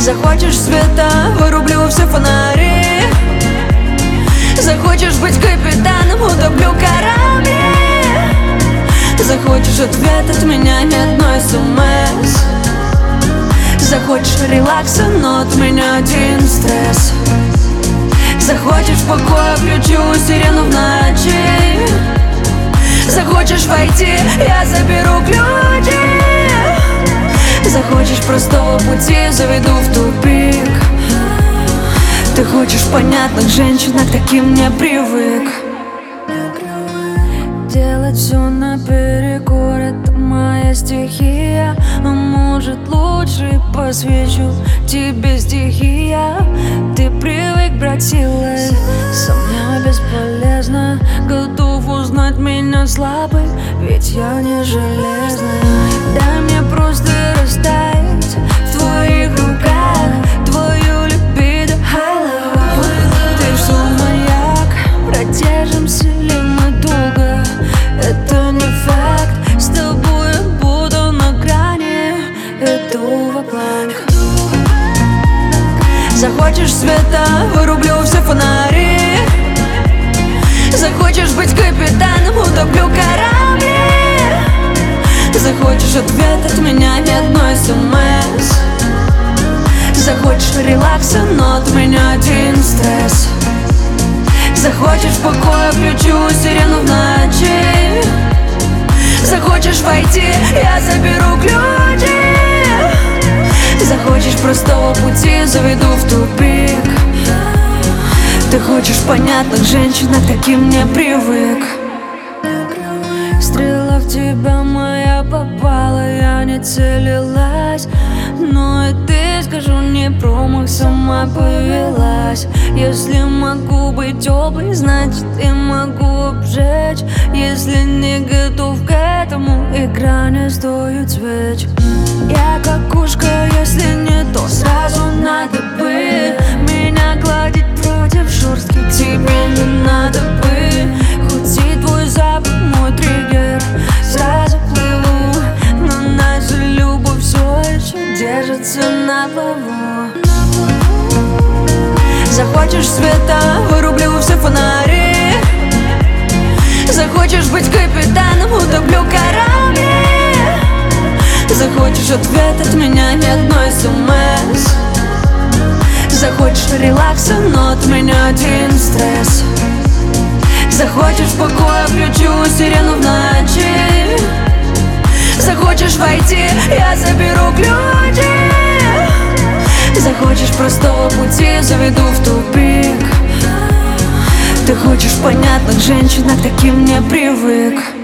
Захочешь света, вырублю все фонари. Захочешь быть капитаном, утоплю корабли. Захочешь ответ от меня, ни одной СМС. Захочешь релакса, но от меня один стресс. Захочешь покоя, включу сирену в ночи. Захочешь войти, я заберу ключи. Захочешь простого пути, заведу в тупик. Ты хочешь понятных женщин, а к таким не привык. Делать все наперекор — это моя стихия. А может, лучше посвящу тебе стихия. Ты привык брать силой, со мной бесполезно. Готов узнать меня слабый, ведь я не железный. Дай мне просто растаять в твоих руках. Твою либидо хайлова. Ты что, маньяк? Продержимся ли мы долго? Это не факт. С тобой я буду на грани. Иду во плане. Захочешь света, вырублю все фонари. Захочешь быть капитаном, утоплю корабли. Захочешь ответ от меня, ни одной СМС. Захочешь релакса, но от меня один стресс. Захочешь покоя, включу сирену в ночи. Захочешь войти, я заберу ключи. Захочешь простого пути, заведу в тупик. Ты хочешь понятных женщин, а к таким не привык. Стрела в тебя моя попала, я не целилась. Но и ты, скажу, не промах, сама повелась. Если могу быть теплой, значит и могу обжечь. Если не готов к этому, игра не стоит свеч. Я как ушко, если не то, сразу надо бы меня гладить против шерстки. Тебе не надо бы, хоть и твой запах мой триггер. Сразу плыву, но наша любовь все еще держится на плаву. Захочешь света, вырублю все фонари. Захочешь быть капитаном, утоплю корабли. Захочешь ответ от меня, ни одной СМС. Захочешь релакса, но от меня один стресс. Захочешь покоя, включу сирену в ночи. Захочешь войти, я заберу ключи. Захочешь простого пути, заведу в тупик. Ты хочешь понятных женщин, а к таким не привык.